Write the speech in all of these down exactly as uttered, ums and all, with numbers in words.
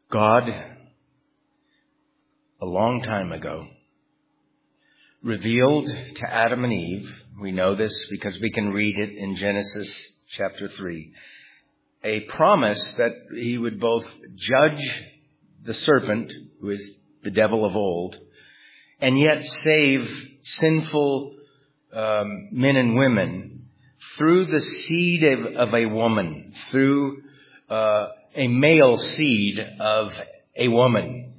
God, a long time ago, revealed to Adam and Eve, we know this because we can read it in Genesis chapter three, a promise that he would both judge the serpent, who is the devil of old, and yet save sinful um, men and women through the seed of, of a woman, through uh, a male seed of a woman.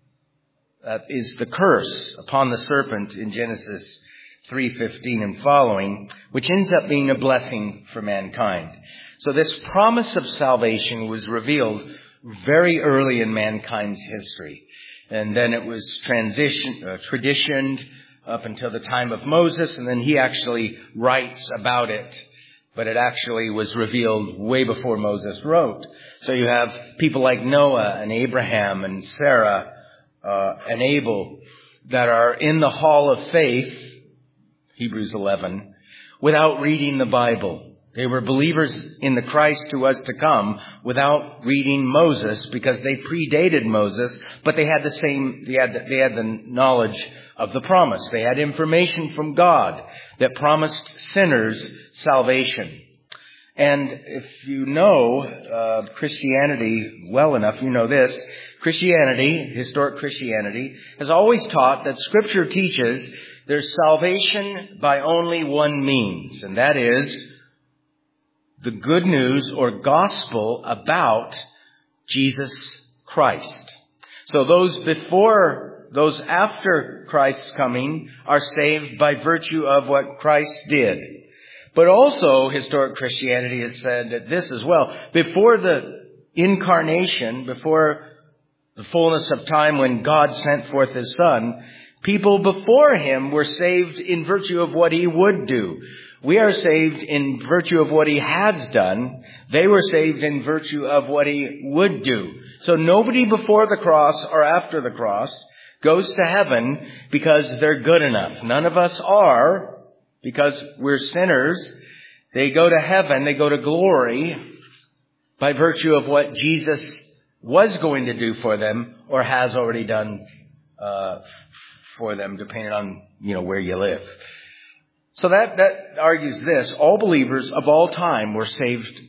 That is the curse upon the serpent in Genesis three fifteen and following, which ends up being a blessing for mankind. So this promise of salvation was revealed very early in mankind's history. And then it was transition, uh, traditioned up until the time of Moses, and then he actually writes about it. But it actually was revealed way before Moses wrote. So you have people like Noah and Abraham and Sarah uh, and Abel that are in the hall of faith, Hebrews eleven, without reading the Bible. They were believers in the Christ who was to come without reading Moses because they predated Moses, but they had the same, they had the, they had the knowledge of the promise. They had information from God that promised sinners salvation. And if you know uh, Christianity well enough, you know this. Christianity, historic Christianity, has always taught that Scripture teaches there's salvation by only one means, and that is the good news or gospel about Jesus Christ. So those before, those after Christ's coming are saved by virtue of what Christ did. But also, historic Christianity has said that this as well. Before the incarnation, before the fullness of time when God sent forth His Son, people before Him were saved in virtue of what He would do. We are saved in virtue of what He has done. They were saved in virtue of what He would do. So nobody before the cross or after the cross goes to heaven because they're good enough. None of us are, because we're sinners. They go to heaven, they go to glory by virtue of what Jesus was going to do for them or has already done uh, for them, depending on, you know, where you live. So that, that argues this. All believers of all time were saved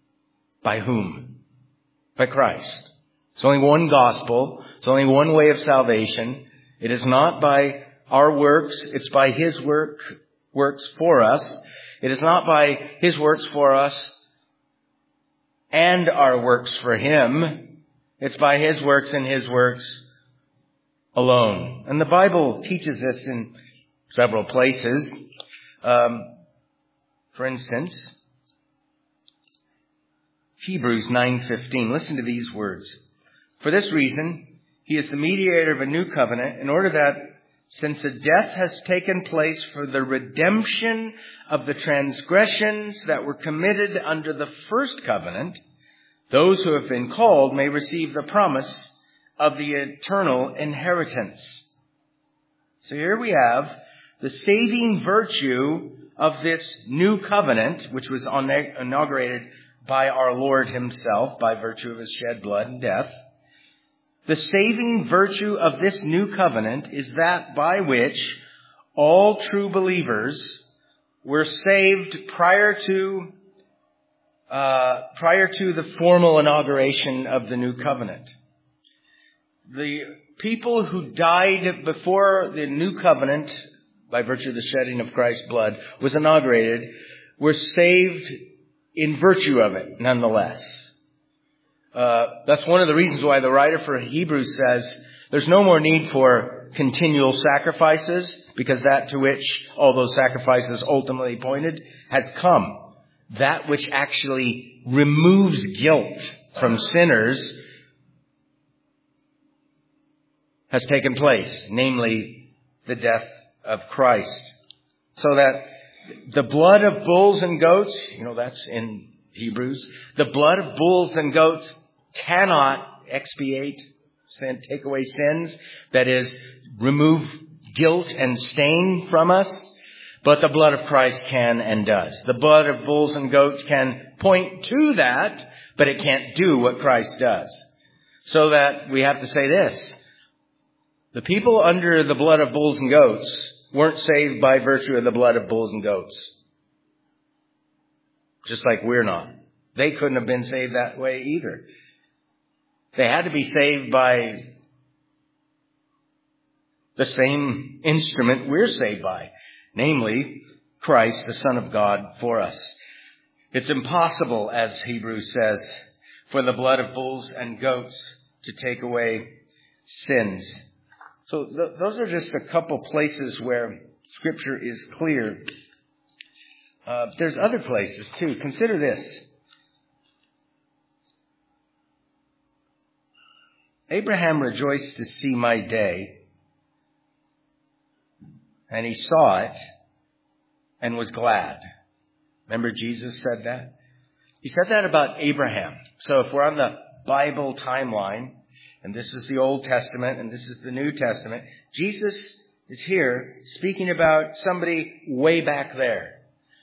by whom? By Christ. There's only one gospel. There's only one way of salvation. It is not by our works. It's by His work, works for us. It is not by His works for us and our works for Him. It's by His works and His works alone. And the Bible teaches this in several places. Um, for instance, Hebrews nine fifteen. Listen to these words. For this reason, He is the mediator of a new covenant, in order that, since a death has taken place for the redemption of the transgressions that were committed under the first covenant, those who have been called may receive the promise of the eternal inheritance. So here we have the saving virtue of this new covenant, which was inaugurated by our Lord Himself by virtue of His shed blood and death. The saving virtue of this new covenant is that by which all true believers were saved prior to uh, prior to the formal inauguration of the new covenant. The people who died before the new covenant, by virtue of the shedding of Christ's blood, was inaugurated, were saved in virtue of it, nonetheless. Uh, that's one of the reasons why the writer for Hebrews says there's no more need for continual sacrifices, because that to which all those sacrifices ultimately pointed has come. That which actually removes guilt from sinners has taken place, namely the death of Christ. So that the blood of bulls and goats, you know, that's in Hebrews, the blood of bulls and goats cannot expiate, sin, take away sins, that is, remove guilt and stain from us, but the blood of Christ can and does. The blood of bulls and goats can point to that, but it can't do what Christ does. So that we have to say this. The people under the blood of bulls and goats weren't saved by virtue of the blood of bulls and goats. Just like we're not. They couldn't have been saved that way either. They had to be saved by the same instrument we're saved by. Namely, Christ, the Son of God, for us. It's impossible, as Hebrews says, for the blood of bulls and goats to take away sins. So th- those are just a couple places where Scripture is clear. Uh, there's other places too. Consider this. Abraham rejoiced to see my day, and he saw it and was glad. Remember Jesus said that? He said that about Abraham. So if we're on the Bible timeline, and this is the Old Testament and this is the New Testament, Jesus is here speaking about somebody way back there.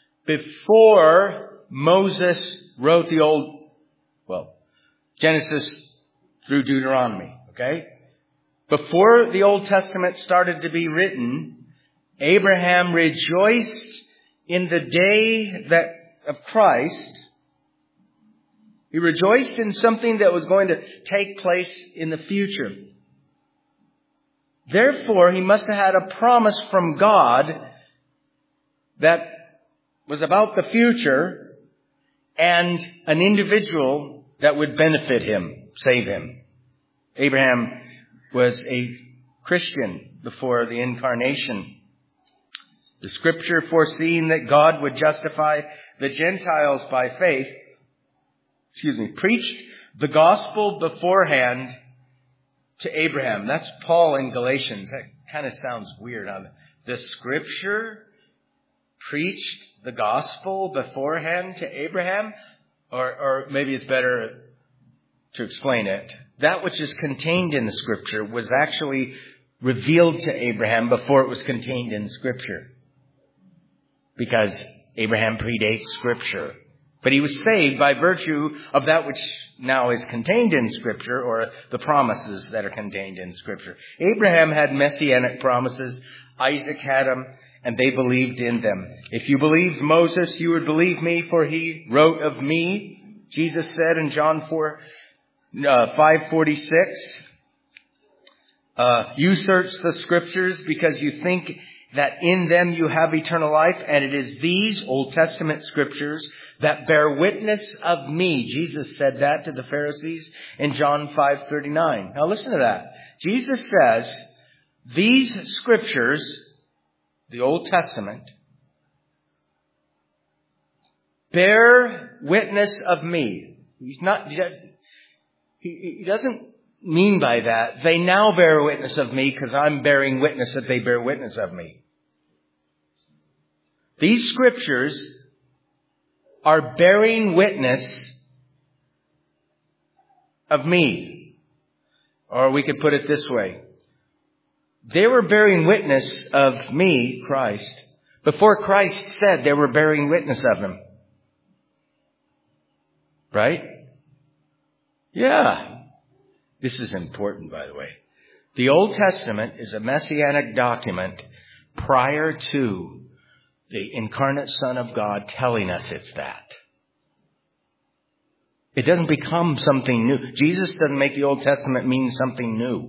Before Moses wrote the Old, well, Genesis through Deuteronomy, okay? Before the Old Testament started to be written, Abraham rejoiced in the day that of Christ. He rejoiced in something that was going to take place in the future. Therefore, he must have had a promise from God that was about the future and an individual that would benefit him, save him. Abraham was a Christian before the incarnation. The Scripture foreseeing that God would justify the Gentiles by faith, excuse me, preached the gospel beforehand to Abraham. That's Paul in Galatians. That kind of sounds weird. The Scripture preached the gospel beforehand to Abraham? Or, or maybe it's better to explain it. That which is contained in the Scripture was actually revealed to Abraham before it was contained in Scripture. Because Abraham predates Scripture. But he was saved by virtue of that which now is contained in Scripture, or the promises that are contained in Scripture. Abraham had messianic promises. Isaac had them, and they believed in them. If you believed Moses, you would believe me, for he wrote of me. Jesus said in John four, uh, five forty-six, uh, you search the Scriptures because you think that in them you have eternal life, and it is these Old Testament Scriptures that bear witness of me. Jesus said that to the Pharisees in John five thirty-nine. Now listen to that. Jesus says, these Scriptures, the Old Testament, bear witness of me. He's not just, he, he doesn't mean by that, they now bear witness of me because I'm bearing witness that they bear witness of me. These Scriptures are bearing witness of me. Or we could put it this way. They were bearing witness of me, Christ, before Christ said they were bearing witness of him. Right? Yeah. This is important, by the way. The Old Testament is a messianic document prior to the incarnate Son of God telling us it's that. It doesn't become something new. Jesus doesn't make the Old Testament mean something new.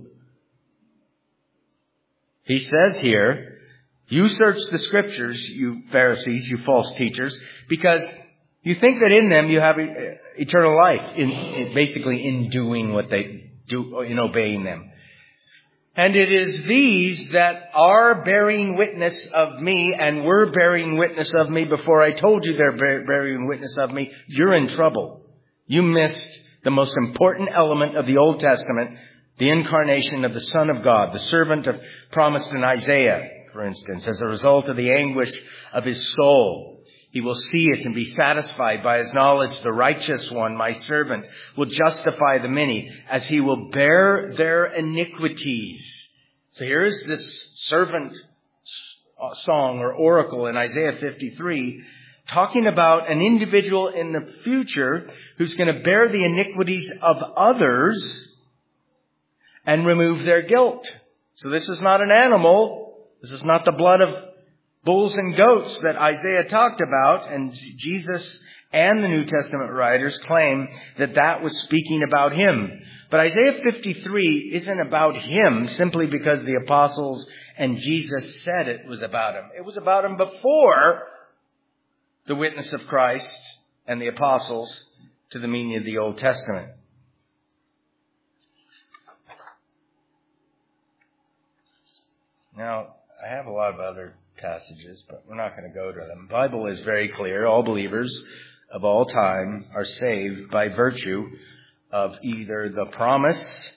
He says here, you search the Scriptures, you Pharisees, you false teachers, because you think that in them you have eternal life, in, in basically in doing what they do, in obeying them. And it is these that are bearing witness of me and were bearing witness of me before I told you they're bearing witness of me. You're in trouble. You missed the most important element of the Old Testament, the incarnation of the Son of God, the servant of promised in Isaiah, for instance, as a result of the anguish of his soul. He will see it and be satisfied by his knowledge. The righteous one, my servant, will justify the many as he will bear their iniquities. So here is this servant song or oracle in Isaiah fifty-three talking about an individual in the future who's going to bear the iniquities of others and remove their guilt. So this is not an animal. This is not the blood of bulls and goats that Isaiah talked about. And Jesus and the New Testament writers claim that that was speaking about him. But Isaiah fifty-three isn't about him simply because the apostles and Jesus said it was about him. It was about him before the witness of Christ and the apostles to the meaning of the Old Testament. Now, I have a lot of other passages, but we're not going to go to them. The Bible is very clear. All believers of all time are saved by virtue of either the promise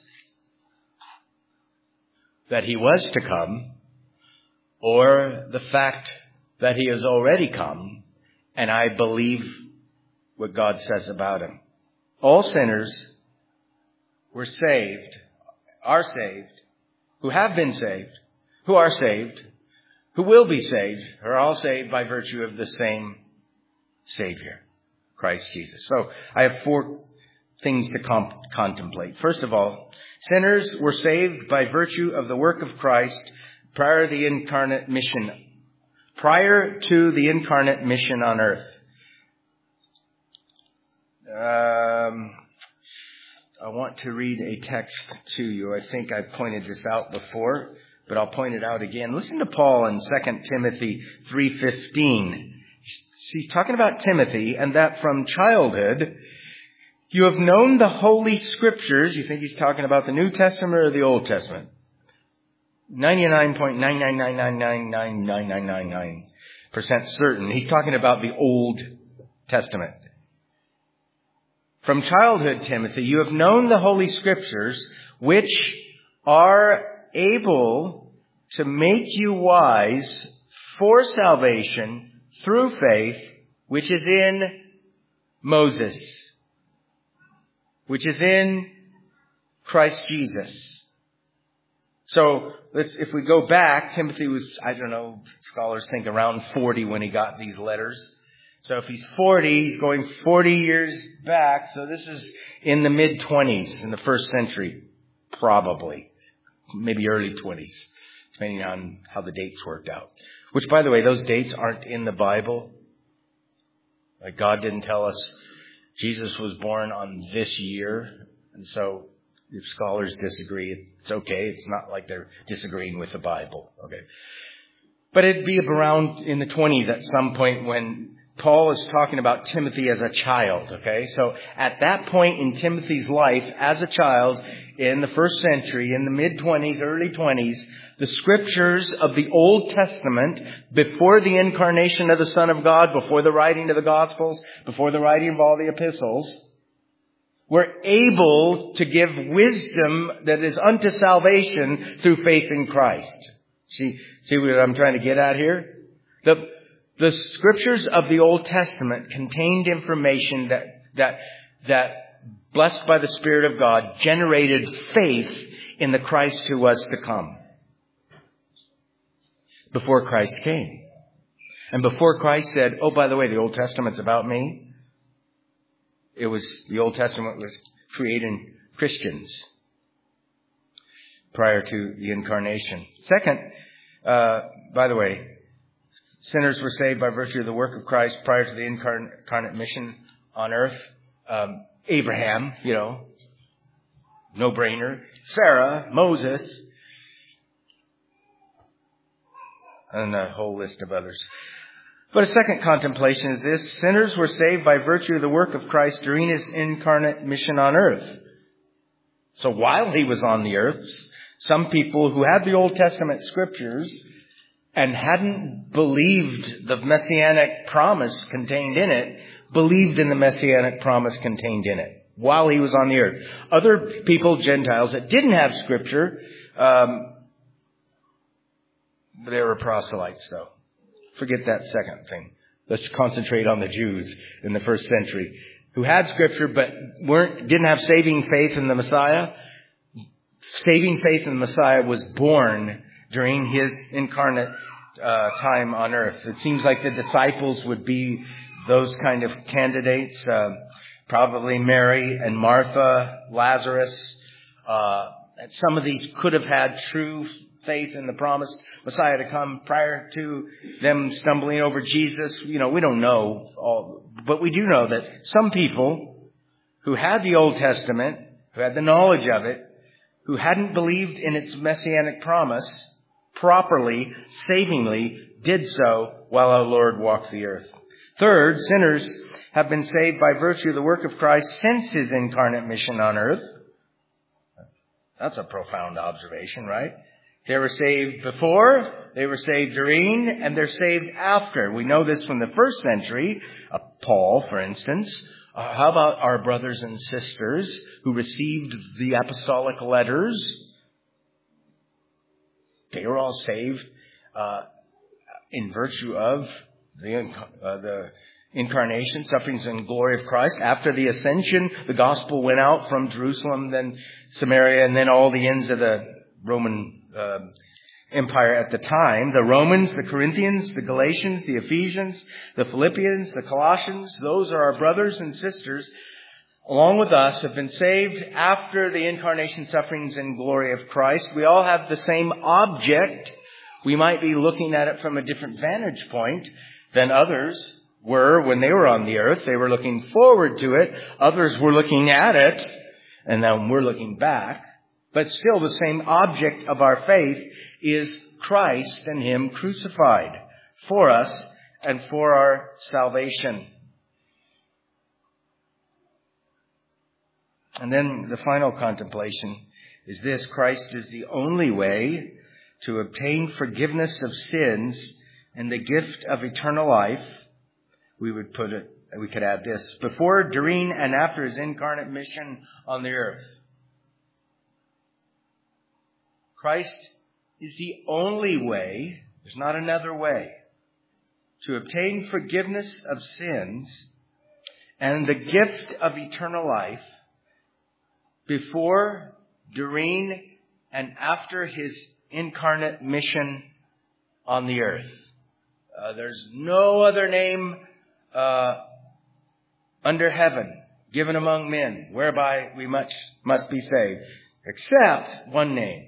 that he was to come or the fact that he has already come, and I believe what God says about him. All sinners were saved, are saved, who have been saved, who are saved, who will be saved, are all saved by virtue of the same Savior, Christ Jesus. So I have four things to comp- contemplate. First of all, sinners were saved by virtue of the work of Christ prior to the incarnate mission, prior to the incarnate mission on earth. Um, I want to read a text to you. I think I've pointed this out before, but I'll point it out again. Listen to Paul in Second Timothy three fifteen. He's talking about Timothy, and that from childhood you have known the Holy Scriptures. You think he's talking about the New Testament or the Old Testament? ninety-nine point nine nine nine nine nine nine nine nine nine nine percent certain. He's talking about the Old Testament. From childhood, Timothy, you have known the Holy Scriptures, which are able to make you wise for salvation through faith, which is in Moses, which is in Christ Jesus. So let's, if we go back, Timothy was, I don't know, scholars think around forty when he got these letters. So if he's forty, he's going forty years back. So this is in the mid-twenties, in the first century, probably. Maybe early twenties, depending on how the dates worked out. Which, by the way, those dates aren't in the Bible. Like, God didn't tell us Jesus was born on this year. And so if scholars disagree, it's okay. It's not like they're disagreeing with the Bible. Okay. But it'd be around in the twenties at some point when Paul is talking about Timothy as a child, okay? So at that point in Timothy's life as a child in the first century, in the mid-twenties, early twenties, the scriptures of the Old Testament, before the incarnation of the Son of God, before the writing of the Gospels, before the writing of all the epistles, were able to give wisdom that is unto salvation through faith in Christ. See, see what I'm trying to get at here? The The scriptures of the Old Testament contained information that, that, that, blessed by the Spirit of God, generated faith in the Christ who was to come. Before Christ came. And before Christ said, oh, by the way, the Old Testament's about me. It was, the Old Testament was creating Christians prior to the incarnation. Second, uh, by the way, sinners were saved by virtue of the work of Christ prior to the incarnate mission on earth. Um, Abraham, you know, no-brainer. Sarah, Moses, and a whole list of others. But a second contemplation is this. Sinners were saved by virtue of the work of Christ during his incarnate mission on earth. So while he was on the earth, some people who had the Old Testament scriptures and hadn't believed the messianic promise contained in it, believed in the messianic promise contained in it while he was on the earth. Other people, Gentiles, that didn't have scripture, um, they were proselytes, though. Forget that second thing. Let's concentrate on the Jews in the first century who had scripture but weren't didn't have saving faith in the Messiah. Saving faith in the Messiah was born during his incarnate uh, time on earth. It seems like the disciples would be those kind of candidates. Uh, probably Mary and Martha, Lazarus, uh, that some of these could have had true faith in the promised Messiah to come prior to them stumbling over Jesus. You know, we don't know all, but we do know that some people who had the Old Testament, who had the knowledge of it, who hadn't believed in its messianic promise properly, savingly, did so while our Lord walked the earth. Third, sinners have been saved by virtue of the work of Christ since his incarnate mission on earth. That's a profound observation, right? They were saved before, they were saved during, and they're saved after. We know this from the first century. Uh, Paul, for instance. Uh, how about our brothers and sisters who received the apostolic letters? They were all saved uh, in virtue of the, uh, the incarnation, sufferings, and glory of Christ. After the ascension, the gospel went out from Jerusalem, then Samaria, and then all the ends of the Roman uh, Empire at the time. The Romans, the Corinthians, the Galatians, the Ephesians, the Philippians, the Colossians, those are our brothers and sisters, along with us, have been saved after the incarnation, sufferings, and glory of Christ. We all have the same object. We might be looking at it from a different vantage point than others were when they were on the earth. They were looking forward to it. Others were looking at it, and then we're looking back. But still, the same object of our faith is Christ and him crucified for us and for our salvation. And then the final contemplation is this: Christ is the only way to obtain forgiveness of sins and the gift of eternal life. We would put it, we could add this: before, during, and after his incarnate mission on the earth. Christ is the only way, there's not another way, to obtain forgiveness of sins and the gift of eternal life before, during, and after his incarnate mission on the earth. Uh, there's no other name uh, under heaven given among men whereby we much must be saved, except one name.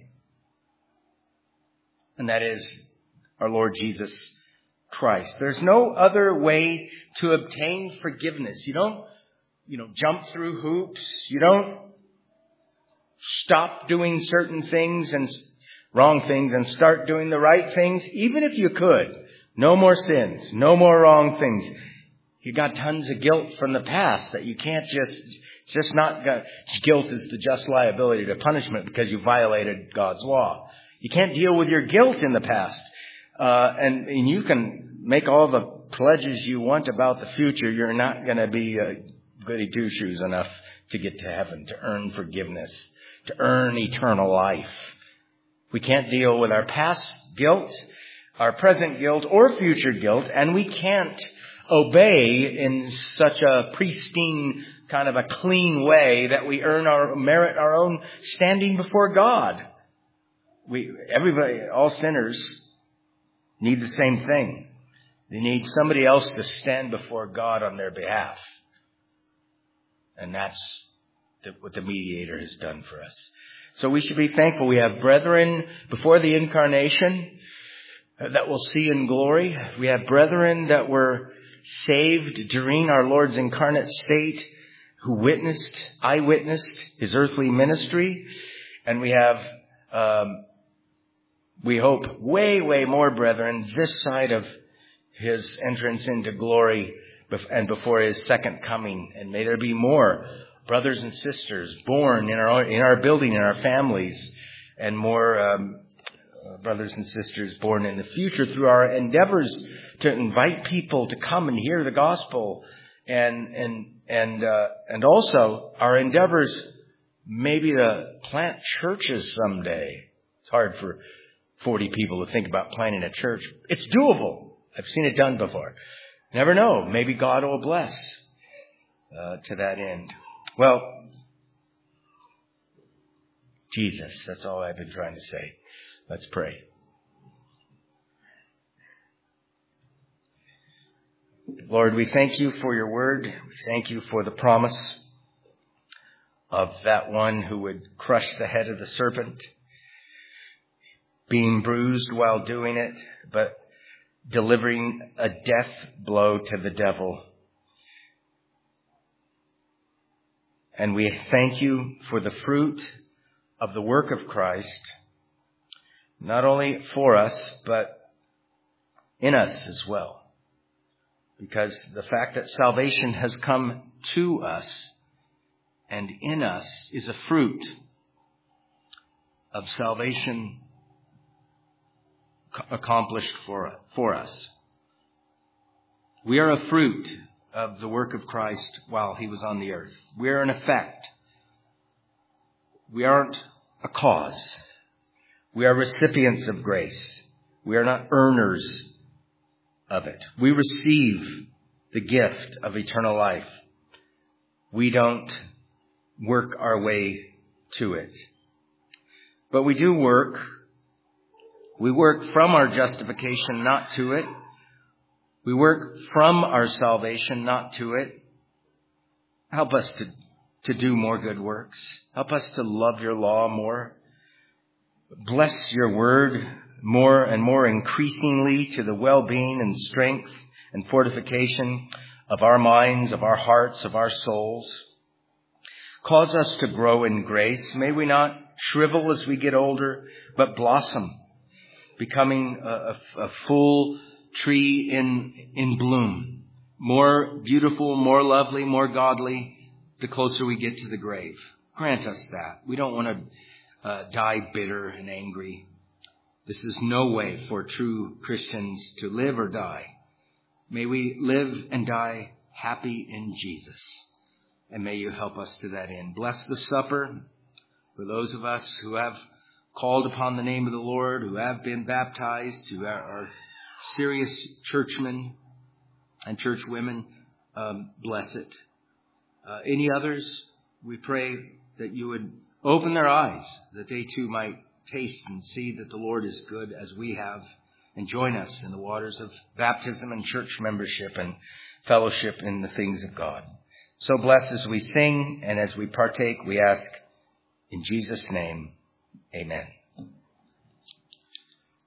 And that is our Lord Jesus Christ. There's no other way to obtain forgiveness. You don't, you know, jump through hoops. You don't stop doing certain things and wrong things and start doing the right things. Even if you could, no more sins, no more wrong things. You got tons of guilt from the past that you can't just, it's just not, guilt is the just liability to punishment because you violated God's law. You can't deal with your guilt in the past. Uh, and, and you can make all the pledges you want about the future. You're not going to be uh, goody two-shoes enough to get to heaven, to earn forgiveness, to earn eternal life. We can't deal with our past guilt, our present guilt, or future guilt. And we can't obey in such a pristine, kind of a clean way that we earn our merit, our own standing before God. We, everybody, all sinners need the same thing. They need somebody else to stand before God on their behalf. And that's the, what the mediator has done for us. So we should be thankful. We have brethren before the incarnation that we'll see in glory. We have brethren that were saved during our Lord's incarnate state, who witnessed, eyewitnessed his earthly ministry. And we have, um, we hope, way, way more brethren this side of his entrance into glory and before his second coming. And may there be more brothers and sisters born in our in our building, in our families, and more um, uh, brothers and sisters born in the future through our endeavors to invite people to come and hear the gospel, and and and uh, and also our endeavors maybe to plant churches someday. It's hard for forty people to think about planting a church. It's doable. I've seen it done before. Never know. Maybe God will bless uh, to that end. Well, Jesus, that's all I've been trying to say. Let's pray. Lord, we thank you for your word. We thank you for the promise of that one who would crush the head of the serpent, being bruised while doing it, but delivering a death blow to the devil. And we thank you for the fruit of the work of Christ, not only for us, but in us as well. Because the fact that salvation has come to us and in us is a fruit of salvation accomplished for, for us. We are a fruit of the work of Christ while he was on the earth. We are an effect. We aren't a cause. We are recipients of grace. We are not earners of it. We receive the gift of eternal life. We don't work our way to it. But we do work. We work from our justification, not to it. We work from our salvation, not to it. Help us to, to do more good works. Help us to love your law more. Bless your word more and more increasingly to the well-being and strength and fortification of our minds, of our hearts, of our souls. Cause us to grow in grace. May we not shrivel as we get older, but blossom, becoming a, a, a full tree in, in bloom. More beautiful, more lovely, more godly, the closer we get to the grave. Grant us that. We don't want to uh, die bitter and angry. This is no way for true Christians to live or die. May we live and die happy in Jesus. And may you help us to that end. Bless the supper for those of us who have called upon the name of the Lord, who have been baptized, who are serious churchmen and churchwomen. Um, bless it. Uh, any others, we pray that you would open their eyes, that they too might taste and see that the Lord is good as we have, and join us in the waters of baptism and church membership and fellowship in the things of God. So bless as we sing and as we partake, we ask in Jesus' name, amen.